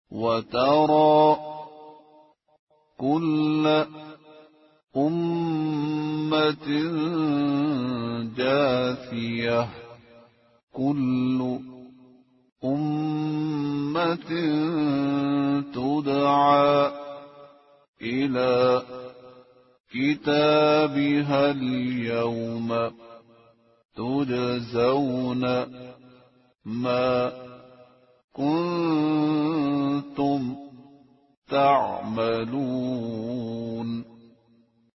وترى كل أمة جاثية كل أمة تدعى إلى كتابها اليوم تجزون ما كنتم تعملون.